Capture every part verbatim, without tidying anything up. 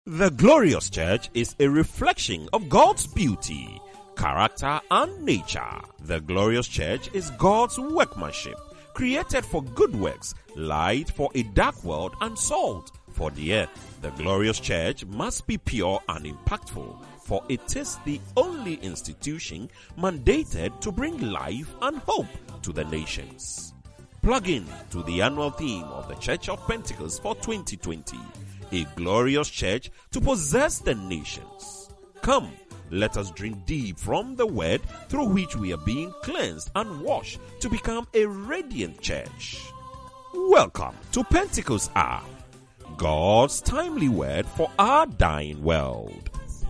The glorious church is a reflection of God's beauty, character, and nature. The glorious church is God's workmanship, created for good works, light for a dark world, and salt for the earth. The glorious church must be pure and impactful, for it is the only institution mandated to bring life and hope to the nations. Plug in to the annual theme of the Church of Pentecost for twenty twenty. A glorious church to possess the nations. Come, let us drink deep from the word through which we are being cleansed and washed to become a radiant church. Welcome to Pentecost Hour, God's timely word for our dying world.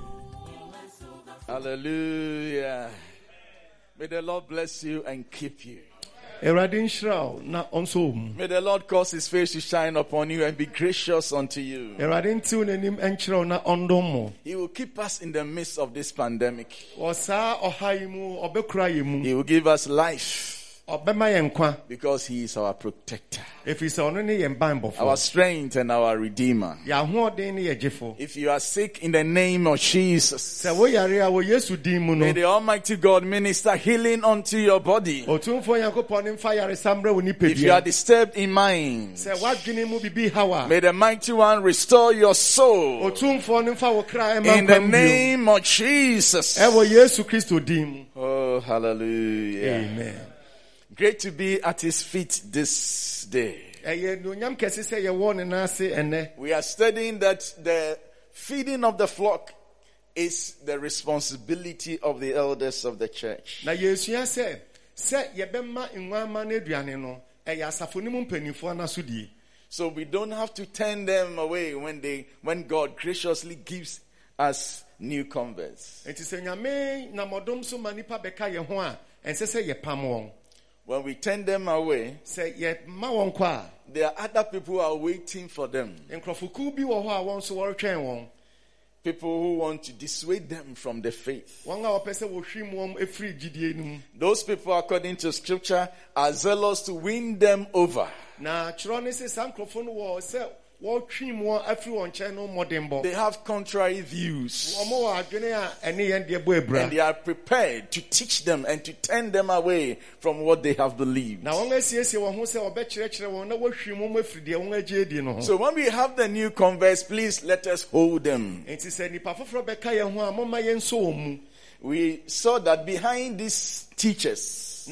Hallelujah. May the Lord bless you and keep you. May the Lord cause his face to shine upon you and be gracious unto you. He will keep us in the midst of this pandemic. He will give us life because he is our protector, our strength and our redeemer. If you are sick, in the name of Jesus, may the Almighty God minister healing unto your body. If you are disturbed in mind, may the Mighty One restore your soul in the name of Jesus. Oh, hallelujah. Amen. Great to be at his feet this day. We are studying that the feeding of the flock is the responsibility of the elders of the church. So we don't have to turn them away when they when God graciously gives us new converts. When we turn them away, there are other people who are waiting for them. People who want to dissuade them from the faith. Those people, according to scripture, are zealous to win them over. They have contrary views, and they are prepared to teach them and to turn them away from what they have believed. So when we have the new converts, please let us hold them. We saw that behind these teachers,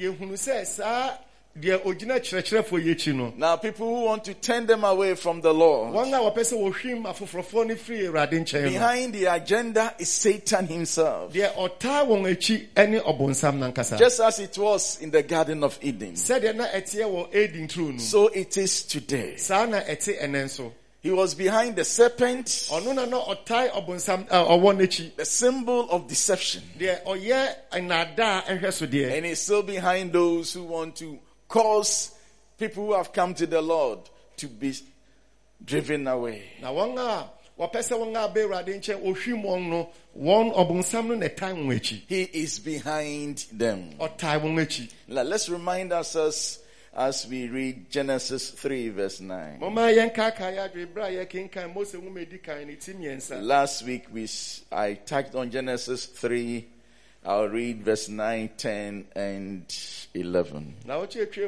now people who want to turn them away from the Lord, behind the agenda is Satan himself. Just as it was in the Garden of Eden, so it is today. He was behind the serpent, the symbol of deception, and he's still behind those who want to cause people who have come to the Lord to be driven away. He is behind them. Now let's remind ourselves as we read Genesis three verse nine. Last week we I touched on Genesis three. I'll read verse nine, ten, and eleven. Now, this is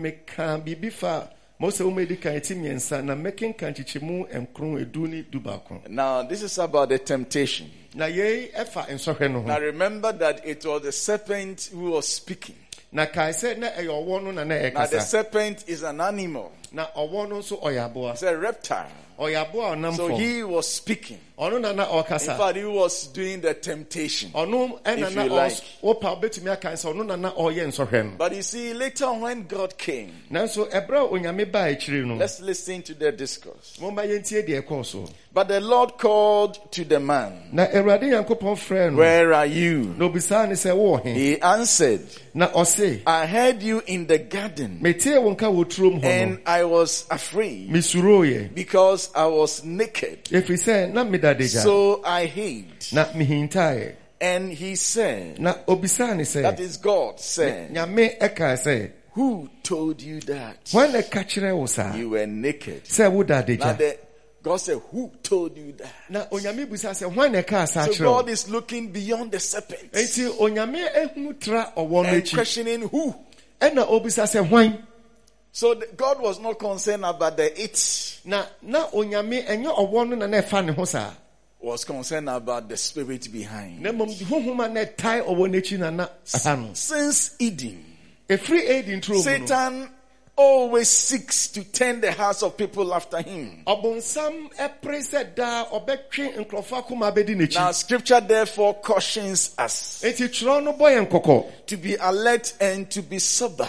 about the temptation. Now, remember that it was the serpent who was speaking. Now, the serpent is an animal. It's a reptile. So he was speaking. In fact, he was doing the temptation, if you like. But you see, later on when God came, let's listen to the discourse. But the Lord called to the man, "Where are you?" He answered, "I heard you in the garden, and I was afraid because I was naked. So I hid." And he said, that is God said, "Who told you that you were naked?" Now the God said, who told you that? So God is looking beyond the serpent and questioning who. So the, God was not concerned about the it. Was concerned about the spirit behind. Since Eden, Satan always seeks to turn the hearts of people after him. Now scripture therefore cautions us to be alert and to be sober.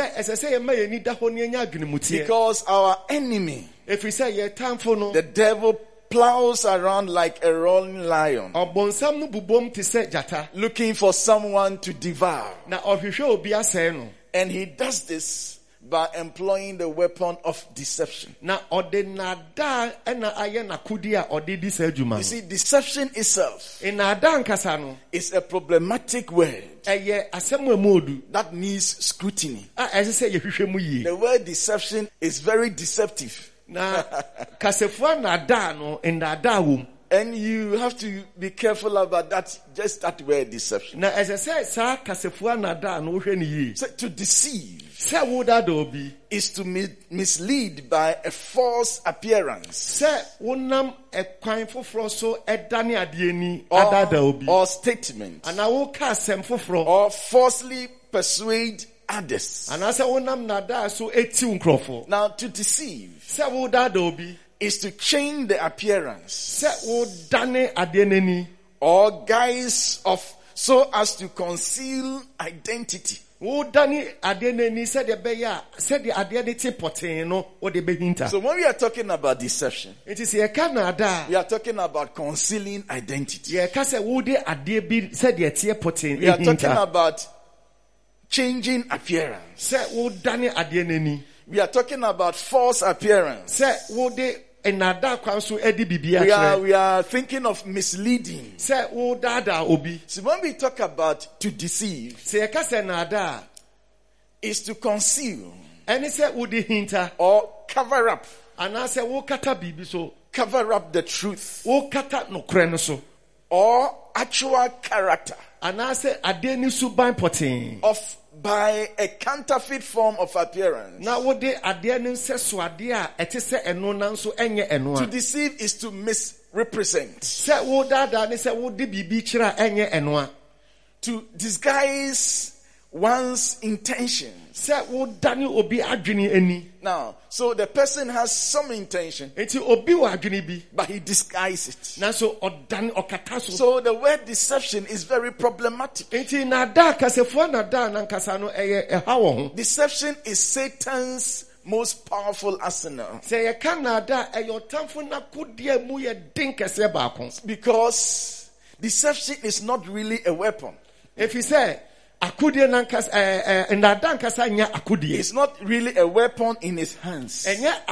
Because our enemy, the devil, plows around like a roaring lion, looking for someone to devour. And he does this by employing the weapon of deception. You see, deception itself is a problematic word that needs scrutiny. The word deception is very deceptive. And you have to be careful about that, just that word deception. So to deceive is to mislead by a false appearance or, or statement or falsely persuade others. Now to deceive is to change the appearance or guise of so as to conceal identity. So when we are talking about deception, we are talking about concealing identity. We are talking about changing appearance. We are talking about false appearance. We are, we are thinking of misleading. So when we talk about to deceive, is to conceal or cover up. Cover up the truth or actual character of by a counterfeit form of appearance. To deceive is to misrepresent. To disguise one's intention. Now, so the person has some intention, but he disguises it. So the word deception is very problematic. Deception is Satan's most powerful arsenal. Because deception is not really a weapon. If you say it's not really a weapon in his hands,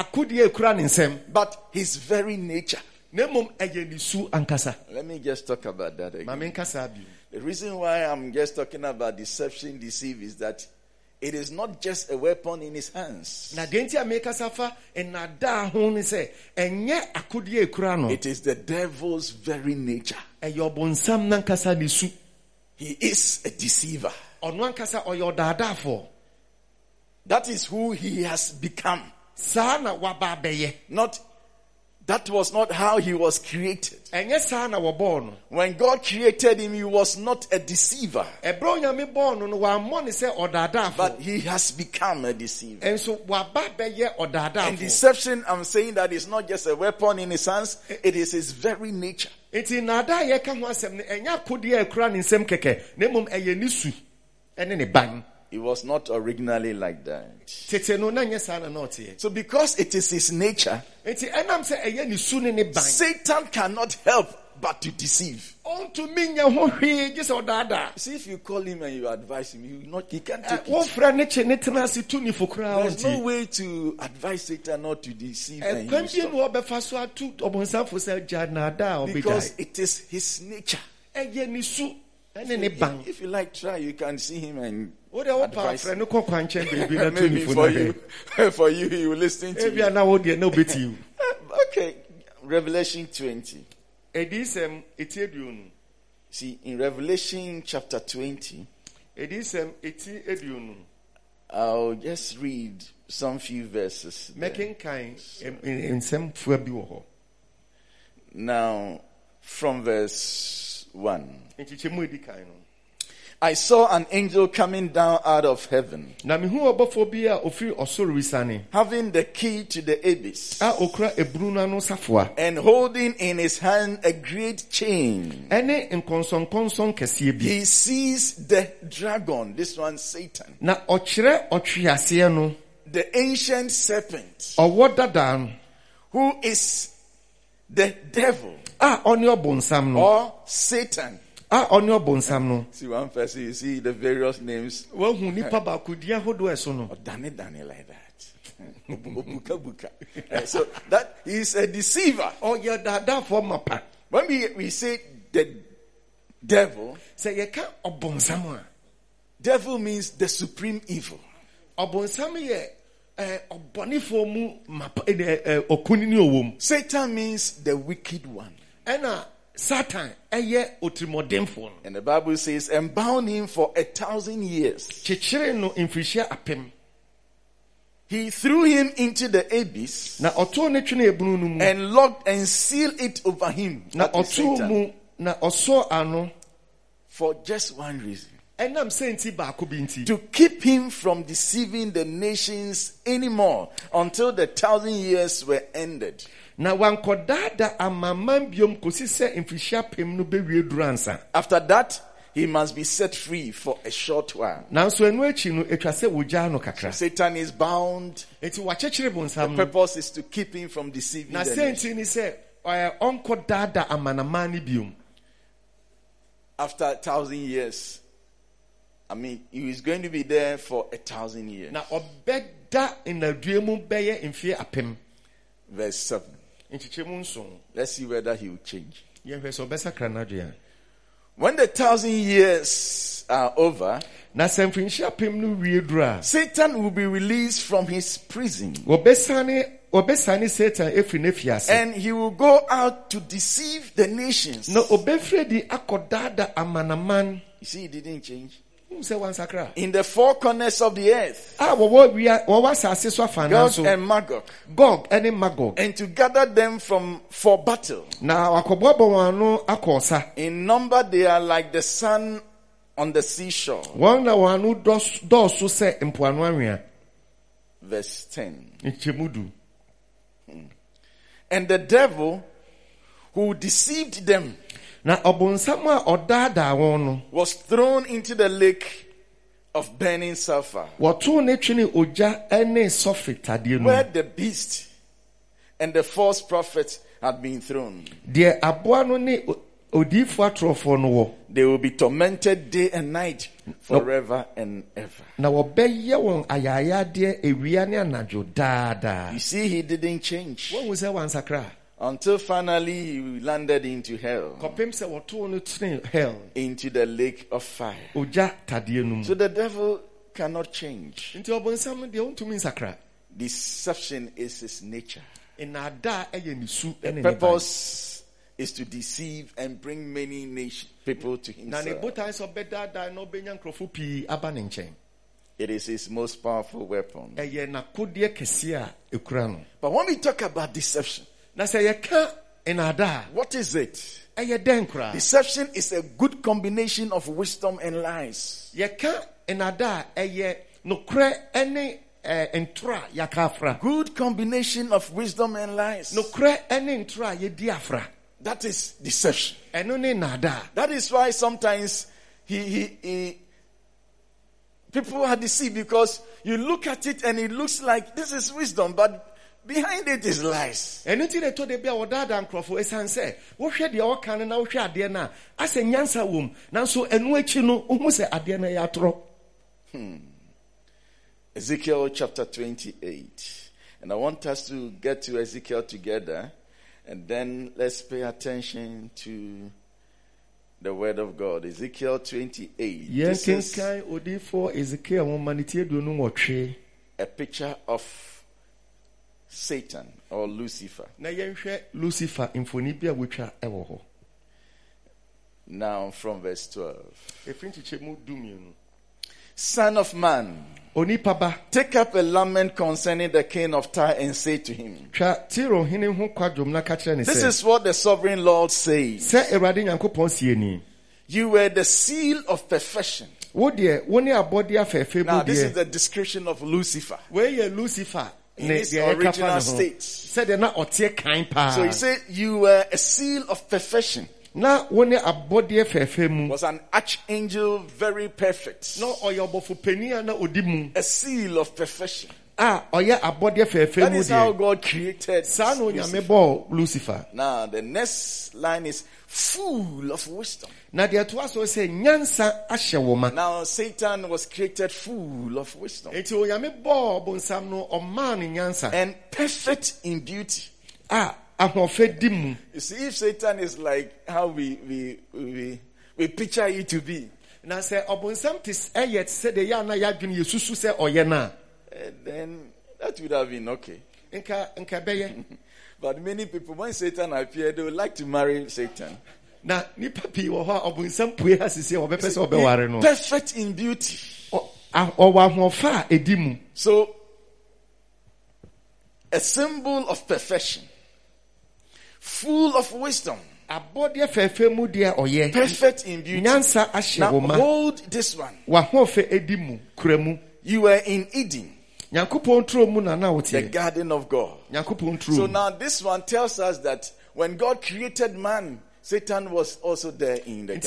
but his very nature. Let me just talk about that again. The reason why I'm just talking about deception, deceive is that it is not just a weapon in his hands. It is the devil's very nature. He is a deceiver. That is who he has become. Not, that was not how he was created. When God created him, he was not a deceiver. But he has become a deceiver. And deception, I'm saying that it's not just a weapon in his hands, it is his very nature. It was not originally like that. So because it is his nature, Satan cannot help but to deceive. See, if you call him and you advise him, you not, he can't take it. There's no way to advise Satan not to deceive and because it is his nature. So if, if you like, try, you can see him and advise him. Maybe for you, for you, he will listen to you. Okay, Revelation twenty. See, in Revelation chapter twenty, I'll just read some few verses. Now, from verse one. I saw an angel coming down out of heaven, having the key to the abyss, and holding in his hand a great chain. He seized the dragon, this one Satan, the ancient serpent, who is the devil, or Satan. Ah, on your bonsam. See one person, you see the various names. Well, who nipa ba kudia hodo esono. Or Dane Dane like that. Buka buka. So that is a deceiver. Oh yeah, that that for mapa. When we we say the devil, say you can't obonsam. Devil means the supreme evil. Obonsam ye eh obonifo mu mapa eh okunini owom. Satan means the wicked one. Ena Satan, and the Bible says, and bound him for a thousand years. He threw him into the abyss and locked and sealed it over him. For just one reason. To keep him from deceiving the nations anymore until the thousand years were ended. After that, he must be set free for a short while. So Satan is bound. The purpose is to keep him from deceiving the nations. After a thousand years, I mean, he is going to be there for a thousand years. Verse seven. Let's see whether he will change. When the thousand years are over, Satan will be released from his prison. And he will go out to deceive the nations. You see, he didn't change. In the four corners of the earth, Gog and Magog, Gog and Magog, and to gather them from for battle. In number, they are like the sun on the seashore. Verse ten. And the devil who deceived them was thrown into the lake of burning sulfur, where the beast and the false prophet had been thrown. They will be tormented day and night forever and ever. You see, he didn't change. Until finally he landed into hell. Into the lake of fire. So the devil cannot change. Deception is his nature. The purpose is to deceive and bring many nation, people to himself. It is his most powerful weapon. But when we talk about deception, what is it? Deception is a good combination of wisdom and lies. Good combination of wisdom and lies. That is deception. That is why sometimes he, he, he people are deceived, because you look at it and it looks like this is wisdom, but behind it is lies. Hmm. Ezekiel chapter twenty-eight. And I want us to get to Ezekiel together, and then let's pay attention to the word of God. Ezekiel twenty-eight. This is a picture of Satan or Lucifer. Lucifer Now from verse twelve. Son of man, take up a lament concerning the king of Tyre and say to him, this is what the sovereign Lord says. You were the seal of perfection. Now this is the description of Lucifer. Lucifer in his original state. So he said you were a seal of perfection. Was an archangel, very perfect. A seal of perfection. That is how God created Lucifer. Now the next line is full of wisdom. Now Satan was created full of wisdom and perfect in beauty. You see, if Satan is like how we we we, we picture it to be, uh, then that would have been okay. But many people, when Satan appeared, they would like to marry Satan. Perfect in beauty. So, a symbol of perfection. Full of wisdom. Perfect in beauty. Now hold this one. You were in Eden, the garden of God. So now this one tells us that when God created man, Satan was also there in the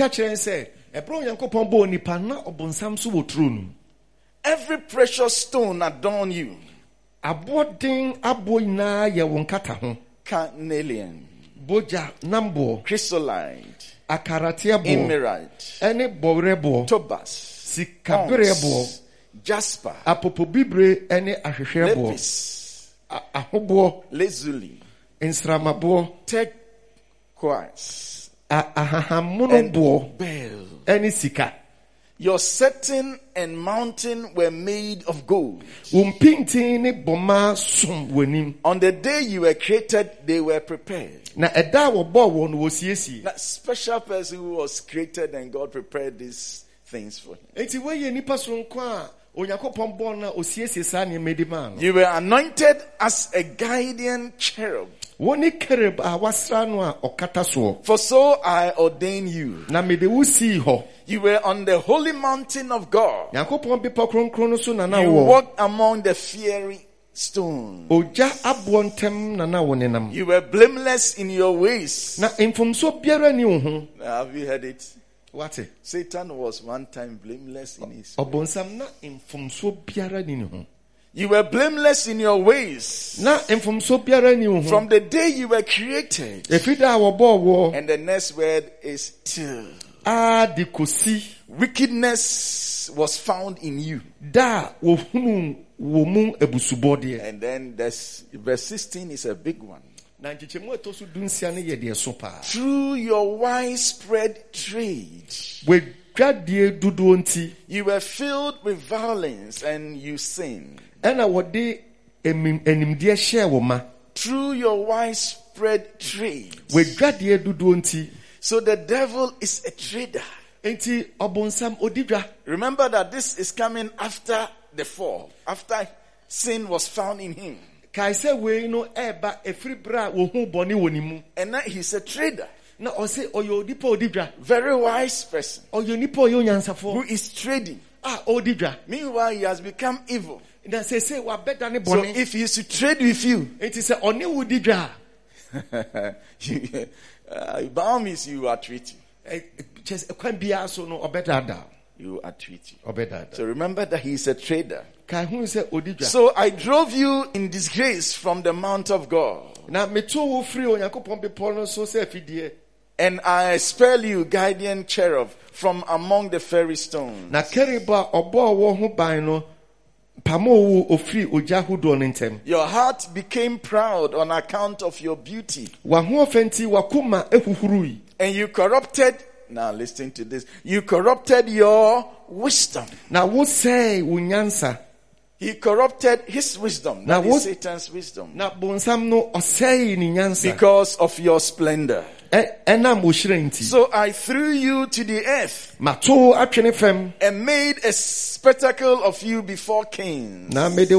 garden. Every precious stone adorn you. Carnelian, Boja, Nambo, Chrysolite, Akaratia, Emerald, Tobas, Sikabrebo, Jasper, Apopobibre, any Lepis, Ahobo, Lazuli, Insramabo, Turquoise, Ahahamonobo, Bell, any Sika. Your setting and mountain were made of gold. On the day you were created, they were prepared. That special person who was created and God prepared these things for him. You were anointed as a guardian cherub. For so I ordain you. You were on the holy mountain of God. You walked among the fiery stones. You were blameless in your ways. Now, have you heard it? What? Satan was one time blameless in his ways. You were blameless in your ways. From the day you were created. And the next word is till. Wickedness was found in you. And then there's verse sixteen is a big one. Through your widespread trade, you were filled with violence and you sinned. Through your widespread trade. So the devil is a trader. Remember that this is coming after the fall, after sin was found in him. And now he's a trader. Very wise person who is trading. Meanwhile, he has become evil. So if he is to trade with you, you uh, promise you are treating. You are treating. So remember that he is a trader. So I drove you in disgrace from the mount of God. And I expel you, guardian cherub, from among the fiery stones. Your heart became proud on account of your beauty. And you corrupted, now listen to this, you corrupted your wisdom. He corrupted his wisdom, that is Satan's wisdom, because of your splendor. So I threw you to the earth and made a spectacle of you before kings. But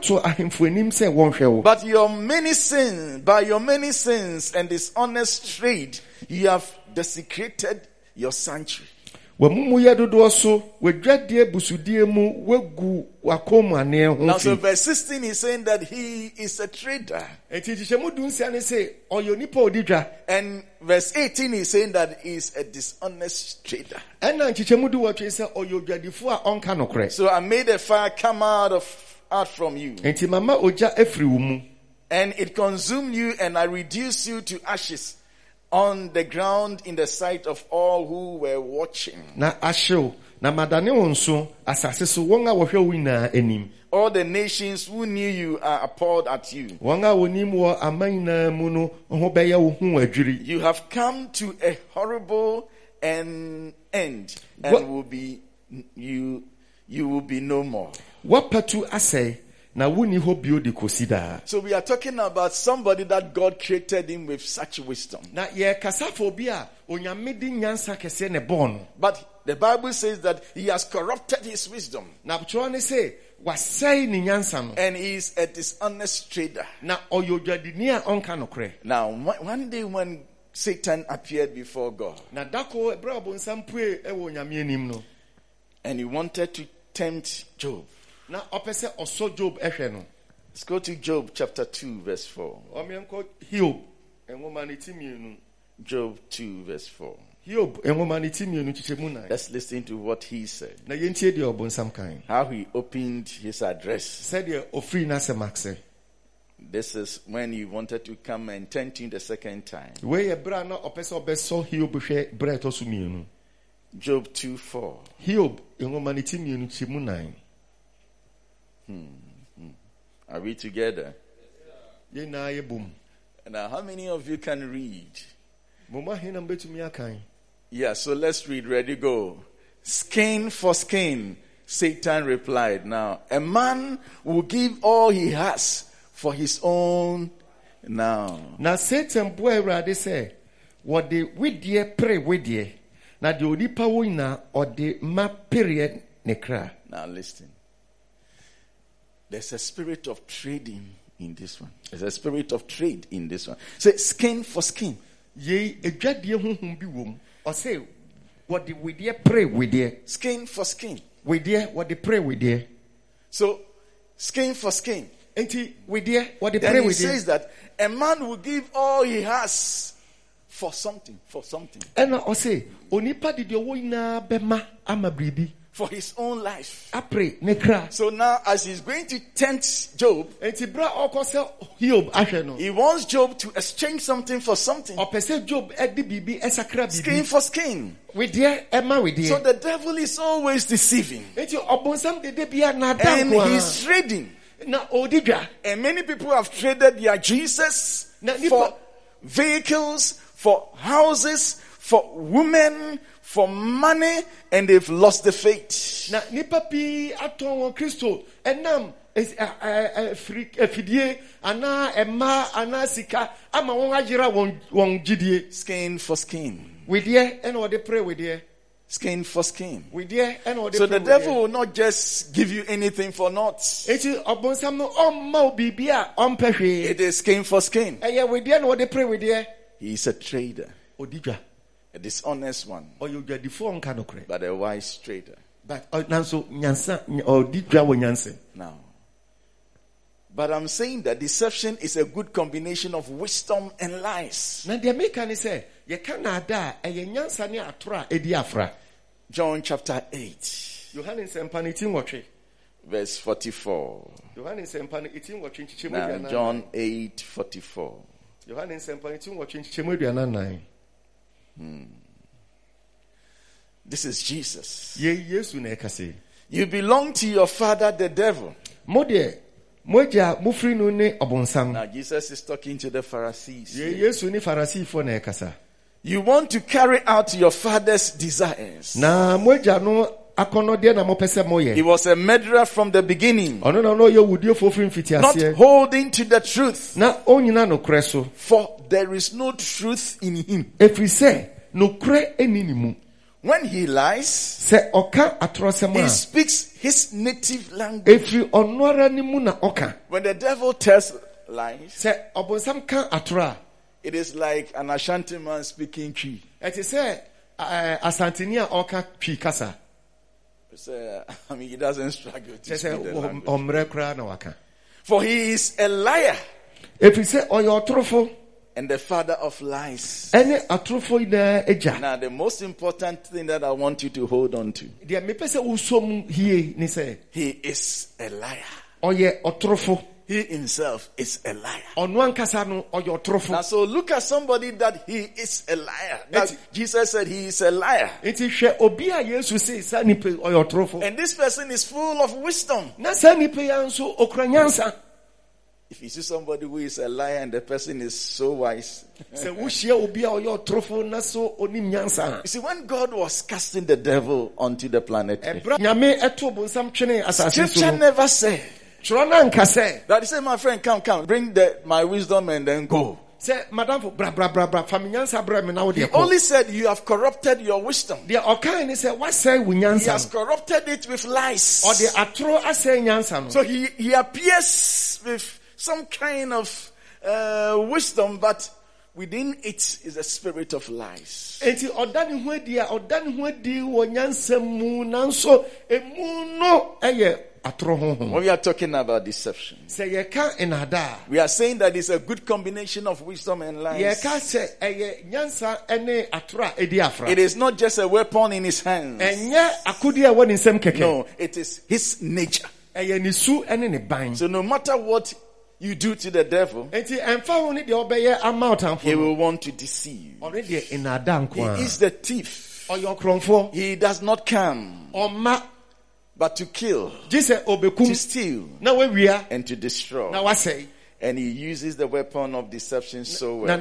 your many sins, by your many sins and dishonest trade, you have desecrated your sanctuary. Now, so verse sixteen is saying that he is a traitor. And verse eighteen is saying that he is a dishonest traitor. So I made a fire come out of out from you, and it consumed you, and I reduced you to ashes on the ground in the sight of all who were watching. All the nations who knew you are appalled at you. You have come to a horrible end, and what? will be you you will be no more. So we are talking about somebody that God created him with such wisdom. But the Bible says that he has corrupted his wisdom. And he is a dishonest trader. Now, one day when Satan appeared before God, and he wanted to tempt Job. Now, let's go to Job chapter two, verse four. Job two, verse four. Let's listen to what he said. How he opened his address. This is when he wanted to come and tempt him the second time. Job two, four. Hmm. Hmm. Are we together? Now, how many of you can read? Yeah, so let's read. Ready, go. Skin for skin, Satan replied. Now, a man will give all he has for his own. Now, now Satan boy rather say, what the with dear pray with dear. Now the odipa wina or the map period nekra. Now listen. There's a spirit of trading in this one. There's a spirit of trade in this one. Say skin for skin. Ye a jadie hum bi wom. Or say what the we dear pray with dear. Skin for skin. We dear what they pray with dear. So skin for skin. Ain't he we dear what they pray with dear? Then he says that a man will give all he has for something. For something. And I say onipa did your wina bema amabribi. For his own life. So now, as he's going to tempt Job, he wants Job to exchange something for something. Skin for skin. So the devil is always deceiving. And he's trading. And many people have traded their Jesus for vehicles, for houses, for women, for money, and they've lost the faith. Na nipa pi aton Kristo enam efidie ana ema ana sika ama won agira won won gidie. Skin for skin. We there and what they pray with there. Skin for skin. We there and what they pray. So the devil will not just give you anything for naught. It is skin for skin. He is a trader. A dishonest one, but a wise trader. Now, but I'm saying that deception is a good combination of wisdom and lies. John chapter eight, verse forty-four. Now, John eight forty-four. Hmm. This is Jesus. You belong to your father, the devil. Now Jesus is talking to the Pharisees. You want to carry out your father's desires. He was a murderer from the beginning, not holding to the truth, for there is no truth in him. When he lies, he speaks his native language. When the devil tells lies, it is like an Ashanti man speaking Twi. I mean, he doesn't struggle to speak the language. For he is a liar and the father of lies. Now, the most important thing that I want you to hold on to, he is a liar. He himself is a liar. Now, so look at somebody that he is a liar. That Jesus said he is a liar. And this person is full of wisdom. If you see somebody who is a liar and the person is so wise. You see, when God was casting the devil onto the planet, Scripture never said that he said, my friend, come, come, bring the, my wisdom and then go. He only said you have corrupted your wisdom. He has corrupted it with lies. So he, he appears with some kind of uh, wisdom, but within it is a spirit of lies. When we are talking about deception, we are saying that it's a good combination of wisdom and lies. It is not just a weapon in his hands. No, it is his nature. So no matter what you do to the devil, he will want to deceive. He is the thief. He does not come but to kill, to steal, and to destroy. And he uses the weapon of deception so well.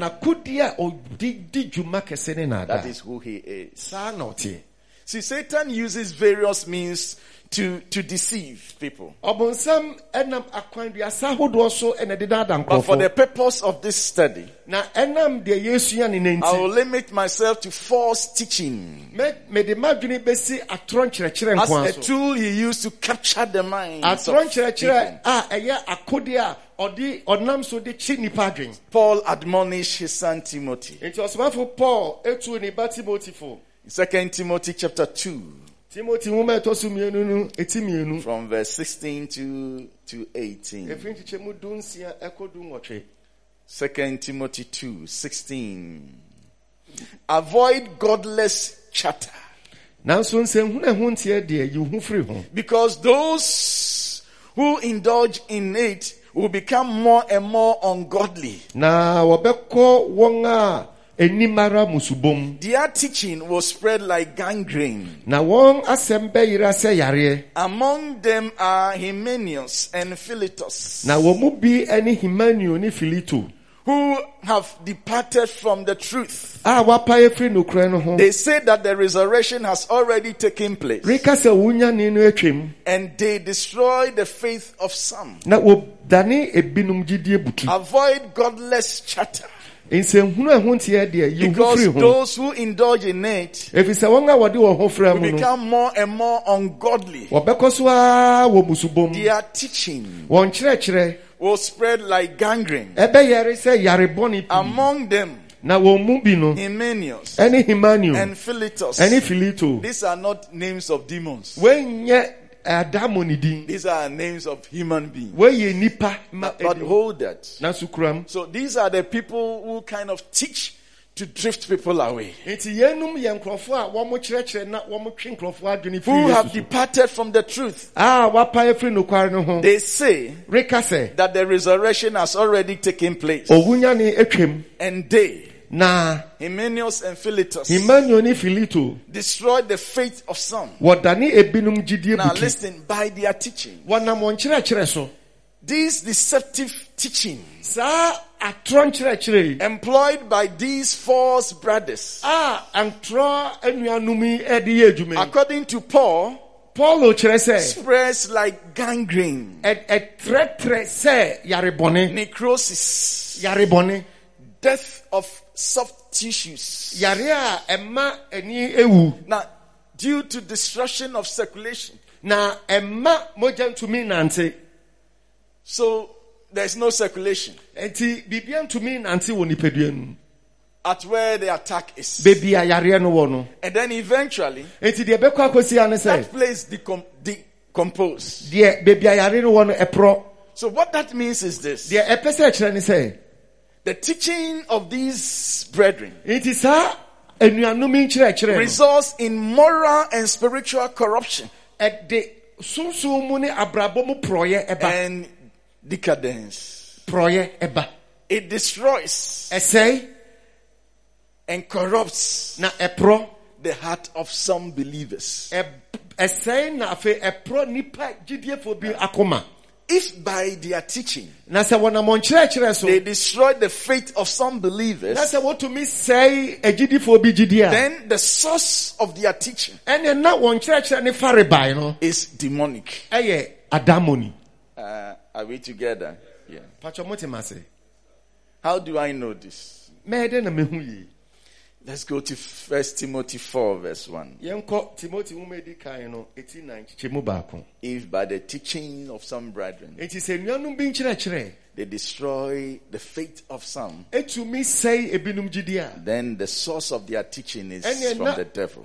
That is who he is. See, Satan uses various means to, to deceive people. But for the purpose of this study, I will limit myself to false teaching as a tool he used to capture the minds of people. Paul admonished his son Timothy. Second Timothy chapter two. From verse sixteen to, to eighteen. Second Timothy two, sixteen. Avoid godless chatter, because those who indulge in it will become more and more ungodly. Their teaching will spread like gangrene. Among them are Hymenaeus and Philetus, who have departed from the truth. They say that the resurrection has already taken place, and they destroy the faith of some. Avoid godless chatter, because those who indulge in it will become more and more ungodly. Their teaching will spread like gangrene. Among them, Hymenaeus and Philetus. These are not names of demons. These are names of human beings. But, but hold that. So these are the people who kind of teach to drift people away, who have departed from the truth. They say that the resurrection has already taken place, and they, Hymenaeus and Philetus, destroyed the faith of some. Now listen, by their teaching, these deceptive teachings employed by these false brothers, according to Paul, Paul spreads like gangrene, necrosis, death of soft tissues. Now, due to destruction of circulation. So there's no circulation at where the attack is. And then eventually that place decom- decomposes. So what that means is this: the teaching of these brethren results in moral and spiritual corruption and decadence. It destroys and corrupts the heart of some believers. If by their teaching they destroy the faith of some believers, then the source of their teaching is demonic. Uh, are we together? Yeah. How do I know this? Let's go to First Timothy four verse one. If by the teaching of some brethren they destroy the faith of some, then the source of their teaching is from the devil.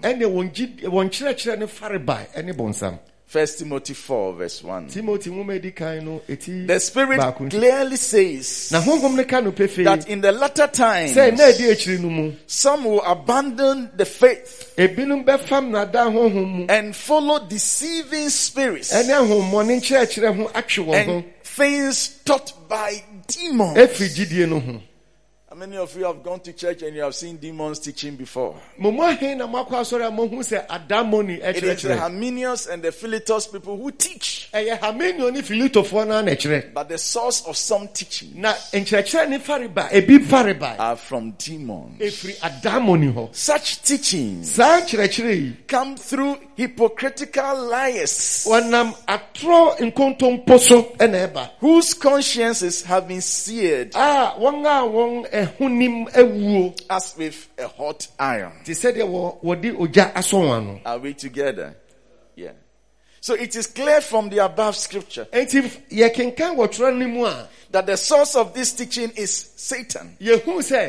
First Timothy four verse one. The Spirit clearly says that in the latter times some will abandon the faith and follow deceiving spirits and things taught by demons. How many of you have gone to church and you have seen demons teaching before? It is the Hymenaeus and the Philetus people who teach. But the source of some teaching are from demons. Such teachings come through hypocritical liars whose consciences have been seared as with a hot iron. Are we together? Yeah. So it is clear from the above scripture that the source of this teaching is Satan. And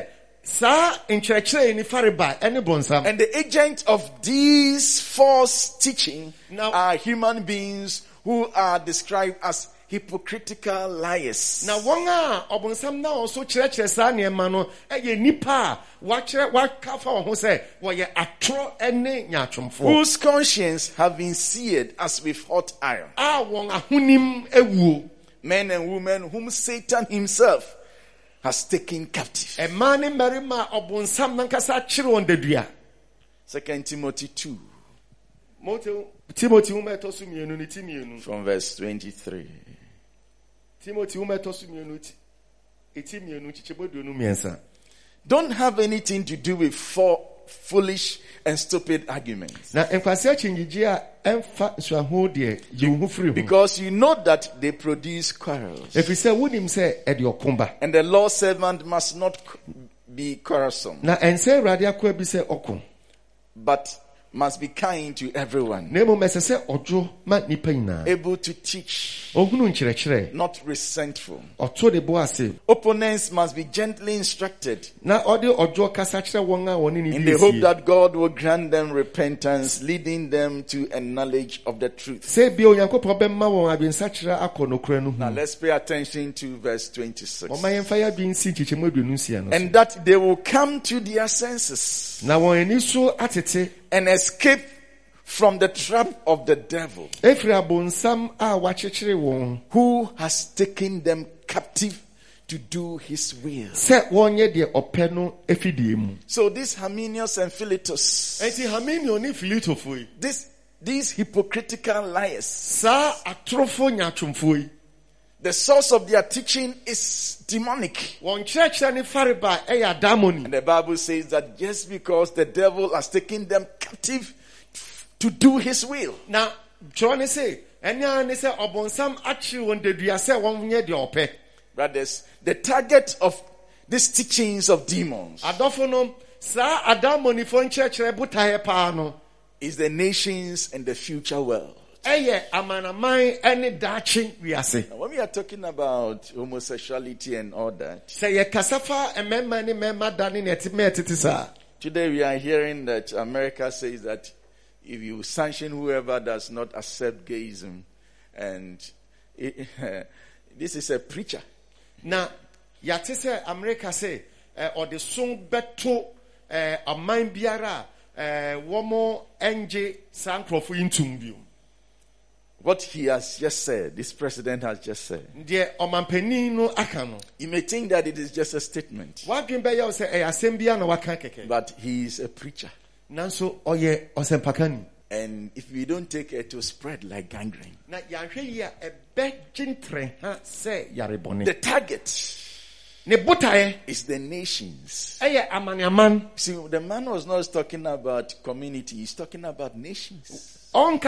the agent of these false teaching are human beings who are described as hypocritical liars. Now, wonga obonsam na also church sa niema no eye nipa wa kire wa kafa ho say wo ye atro ene nyatwomfo whose conscience have been seared as with hot iron. Ah won ahonim ewuo. Men and women whom Satan himself has taken captive. E man and marima obonsam nankasa kire on dedua. Second Timothy two. Timothy from verse twenty-three. Don't have anything to do with four foolish and stupid arguments. Because you know that they produce quarrels. And the Lord's servant must not be quarrelsome, but must be kind to everyone, able to teach, not resentful. Opponents must be gently instructed in the hope that God will grant them repentance, leading them to a knowledge of the truth. Now let's pay attention to verse twenty-six. And that they will come to their senses and escape from the trap of the devil, who has taken them captive to do his will. So this Hymenaeus and Philetus, this, these hypocritical liars, the source of their teaching is demonic. And the Bible says that just because the devil has taken them captive to do his will, now Johnny say, and ya say upon some action when the dia say one year the ope. Brothers, the target of these teachings of demons Adofonom sa adamoni fon church rebutaye pa no is the nations and the future world. Eye amanamai ene dachi wiase. When we are talking about homosexuality and all that, say ye kasafa emema ni mema dani neti sa. Today we are hearing that America says that if you sanction whoever does not accept gayism, and it, uh, this is a preacher. Now, yate say America say or the song beto a mind biara womo enje sankrofo intumbium. What he has just said, this president has just said. You may think that it is just a statement. But he is a preacher. And if we don't take it, to spread like gangrene. The target is the nations. See, the man was not talking about community, he's talking about nations. And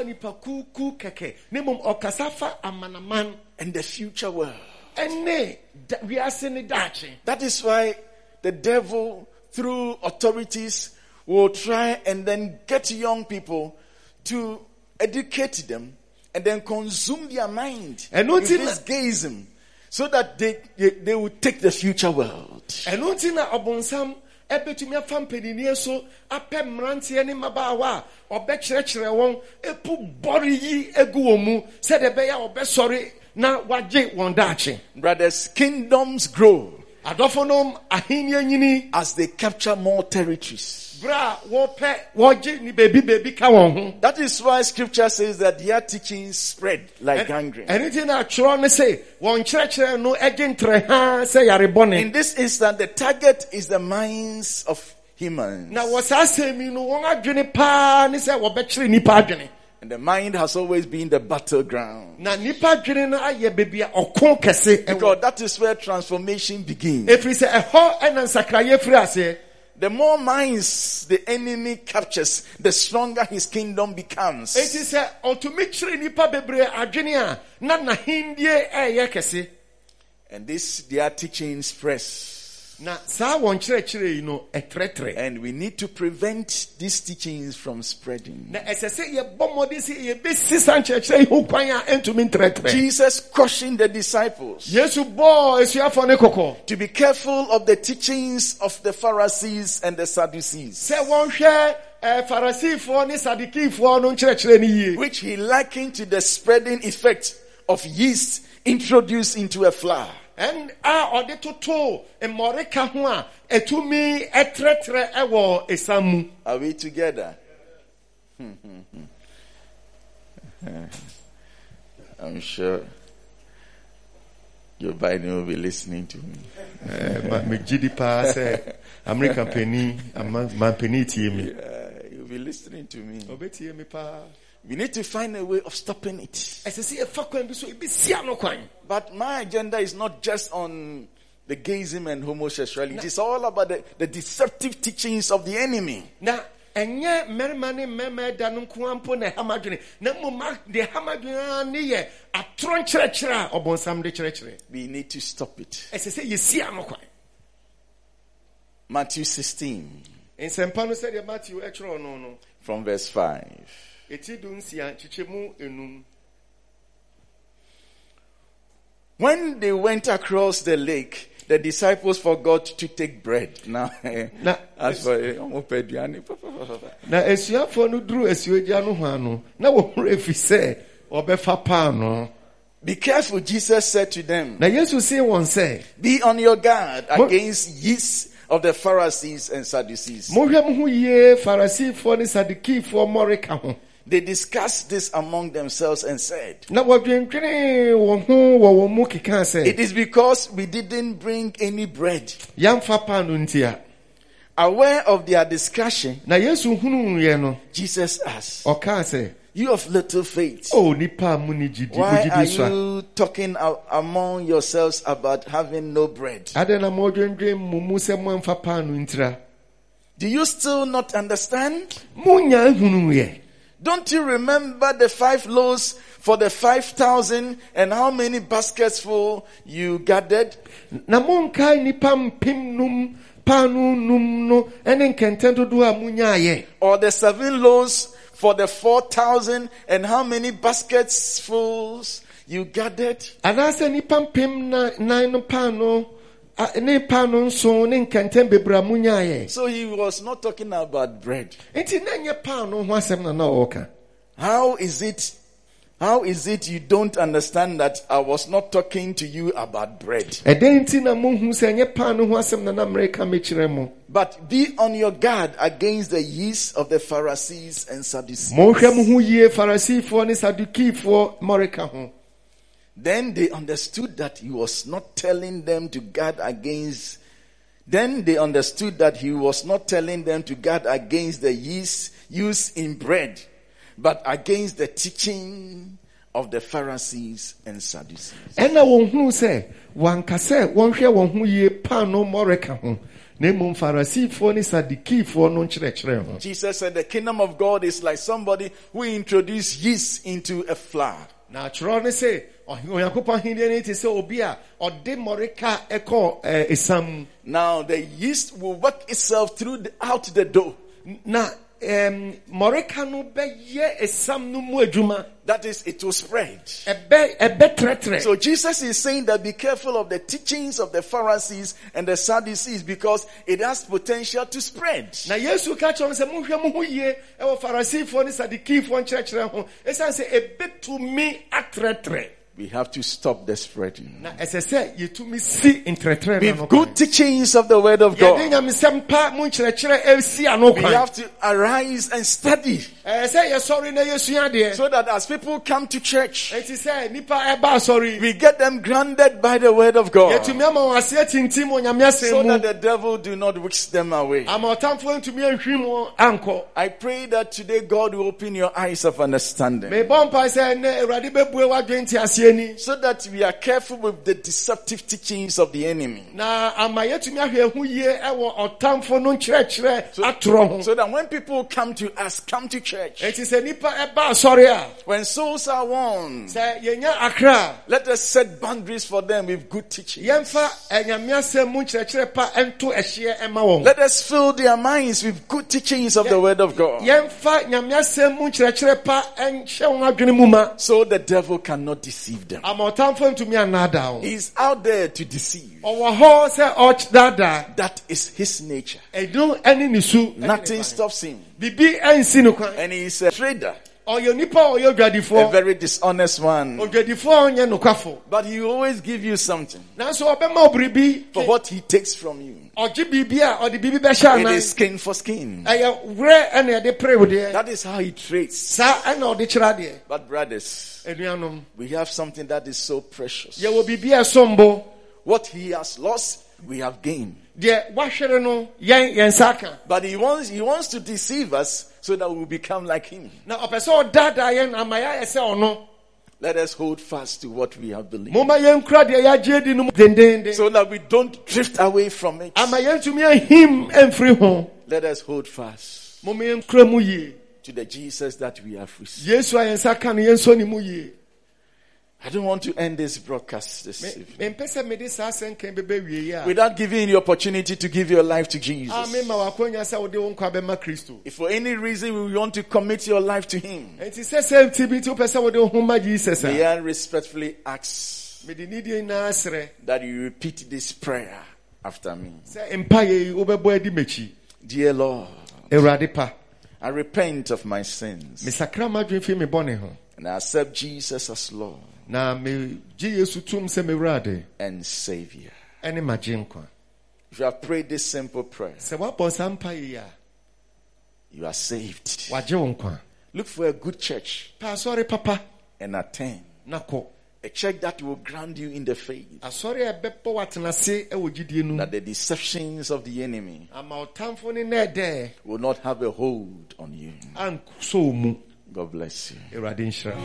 the future world. That is why the devil, through authorities, will try and then get young people to educate them and then consume their mind with this gayism so that they, they, they will take the future world. Ebetumi afam pedini so apem mrantie ni mabawa obekyerekere won epu bori yi egu omu said the beya obesori na waje won dache. Brothers, kingdoms grow adofonom ahinya nyini as they capture more territories. Bra wope waje ni baby baby ka won ho. That is why scripture says that their teachings spread like gangrene. Anything that chro say won cherekere no egentre ha say yare bone. In this instant the target is the minds of humans. Now what I say me no won adwene pa ni say wo be kire nipa adwene. And the mind has always been the battleground. Because that is where transformation begins. The more minds the enemy captures, the stronger his kingdom becomes. And this their teachings press. And we need to prevent these teachings from spreading. Jesus cautioned the disciples to be careful of the teachings of the Pharisees and the Sadducees, which he likened to the spreading effect of yeast introduced into a flour. And ah ode toto emoreka ho a etumi etretre ewo esamu. Are we together? I'm sure Joe Biden will be listening to me. Me gidi pa say American penny, man penny tie me. You'll be listening to me. Obetie me pa. We need to find a way of stopping it. But my agenda is not just on the gayism and homosexuality. It is all about the, the deceptive teachings of the enemy. We need to stop it. Matthew sixteen. From verse five. When they went across the lake, the disciples forgot to take bread. Now, as for be careful, Jesus said to them. Be on your guard against yeast of the Pharisees and Sadducees. They discussed this among themselves and said, it is because we didn't bring any bread. Aware of their discussion, Jesus asked, you of little faith, why are you talking among yourselves about having no bread? Do you still not understand? Don't you remember the five loaves for the five thousand and how many baskets full you gathered? Na monkai ni pam pim num panu num no enen kentendo do amunyaye. Or the seven loaves for the four thousand and how many baskets full you gathered? Anase ni pam pim na nine pano. So he was not talking about bread. How is it How is it you don't understand that I was not talking to you about bread? But be on your guard against the yeast of the Pharisees and Sadducees. Then they understood that he was not telling them to guard against Then they understood that he was not telling them to guard against the yeast used in bread, but against the teaching of the Pharisees and Sadducees. Jesus said the kingdom of God is like somebody who introduced yeast into a flour. Now, Chirone say, now the yeast will work itself through the, out the dough. Now, um, that is, it will spread. So Jesus is saying that be careful of the teachings of the Pharisees and the Sadducees because it has potential to spread. Now, yes, you catch on some Pharisee for this Sadducee for church. It's a bit to me at We have to stop the spreading. Now, as I said, you to me see in with good teachings of the word of God. We have to arise and study. So that as people come to church, we get them grounded by the word of God. So that the devil do not whisk them away. I pray that today God will open your eyes of understanding. So that we are careful with the deceptive teachings of the enemy. So, so that when people come to us, come to church, when souls are won, let us set boundaries for them with good teaching. Let us fill their minds with good teachings of the word of God. So the devil cannot deceive them. He's out there to deceive. That is his nature. Nothing stops him. And he's a trader. A very dishonest one. But he always give you something for what he takes from you. It is skin for skin. That is how he trades. But brothers, we have something that is so precious. What he has lost, we have gained. But he wants, he wants to deceive us so that we will become like him. Let us hold fast to what we have believed, so that we don't drift away from it. Let us hold fast to the Jesus that we have received. I don't want to end this broadcast this evening without giving you the opportunity to give your life to Jesus. If for any reason you want to commit your life to him, may I respectfully ask that you repeat this prayer after me. Dear Lord, I repent of my sins and I accept Jesus as Lord and Savior. If you have prayed this simple prayer, you are saved. Look for a good church and attend. A church that will ground you in the faith, that the deceptions of the enemy will not have a hold on you. God bless you.